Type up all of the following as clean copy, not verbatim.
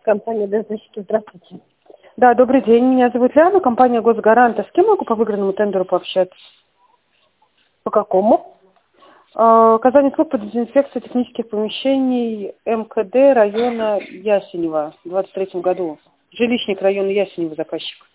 Компания «Дозащита». Здравствуйте. Да, добрый день. Меня зовут Ляна, компания «Госгарант». А с кем могу по выигранному тендеру пообщаться? По какому? Оказание услуг по дезинфекции технических помещений МКД района Ясенева в 2023 году. Жилищник района Ясенева, заказчик.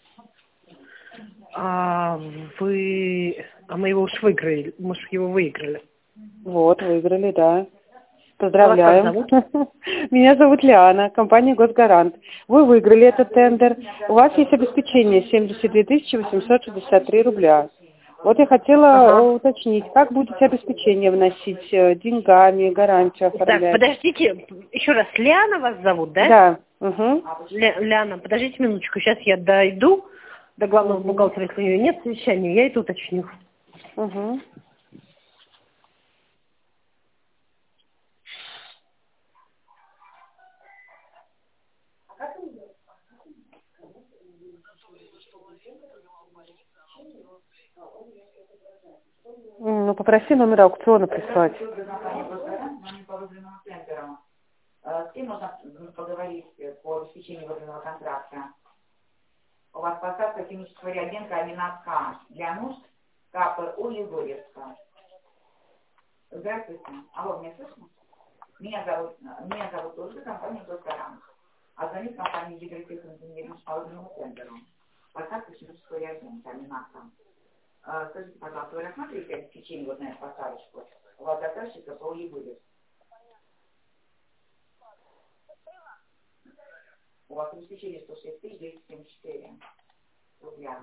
Мы его уж выиграли. Мы ж его выиграли. Вот, выиграли, да. Вас как Поздравляем. зовут? Меня зовут Лиана, компания «Госгарант». Вы выиграли этот тендер. У вас есть обеспечение 72 863 рубля. Вот я хотела уточнить, как будете обеспечение вносить, деньгами, гарантию Так, оформлять? подождите, еще раз, Лиана вас зовут, да? Да. Угу. Лиана, подождите минуточку, сейчас я дойду до главного бухгалтера, если у нее нет совещания, я это уточню. Угу. Ну, попроси номер аукциона прислать. С кем можно поговорить по обеспечению выданного контракта? У вас поставка химического реагента аминат К для нужд КПУ Егорьевска. Здравствуйте. Алло, меня слышно? Меня зовут Ольга, компания «Госгарант». А звонит компания «Гидротех Инженеринг» по выданному тендеру. Поставка химического реагента аминат К. Скажите, пожалуйста, вы рассматриваете обеспечение вот на эту поставочку? У вас заказчик КПУ Егорьевска. У вас обеспечение 106 274 рубля.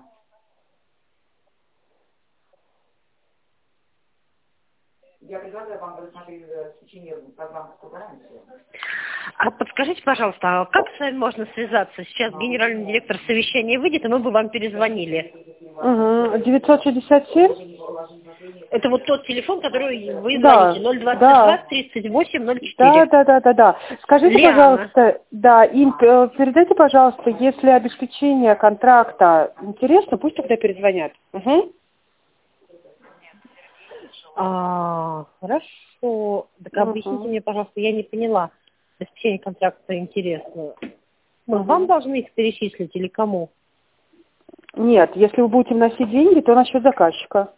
Я предлагаю вам рассмотреть обеспечение программы гарантии. А подскажите, пожалуйста, а как с вами можно связаться? Сейчас генеральный директор совещания выйдет, и мы бы вам перезвонили. Угу. 967? Это вот тот телефон, который вы Да, звоните, 022 да. 38 04. Да. Скажите, Лиана. пожалуйста, да, им передайте, пожалуйста, если обеспечение контракта интересно, пусть тогда перезвонят. Угу. Хорошо. Так объясните мне, пожалуйста, я не поняла. Обеспечение контракта интересно. Мы вам должны их перечислить или кому? Нет, если вы будете вносить деньги, то на счет заказчика.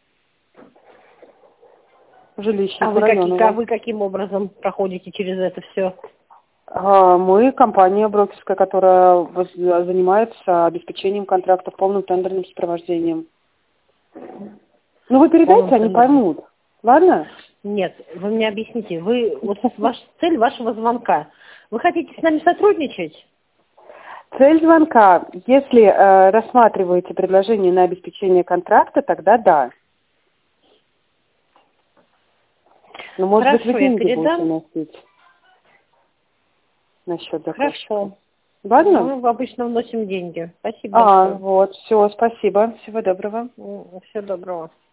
Жилищнику района. Вы каким образом проходите через это все? Мы компания брокерская, которая занимается обеспечением контрактов, полным тендерным сопровождением. Ну, вы передайте, они поймут. Ладно? Нет, вы мне объясните. Цель вашего звонка. Вы хотите с нами сотрудничать? Цель звонка. Если рассматриваете предложение на обеспечение контракта, тогда да. Ну, может быть, вы деньги будете вносить на счет заказчика. Хорошо. Ладно? Мы обычно вносим деньги. Спасибо большое. Вот, все, спасибо. Всего доброго. Всего доброго.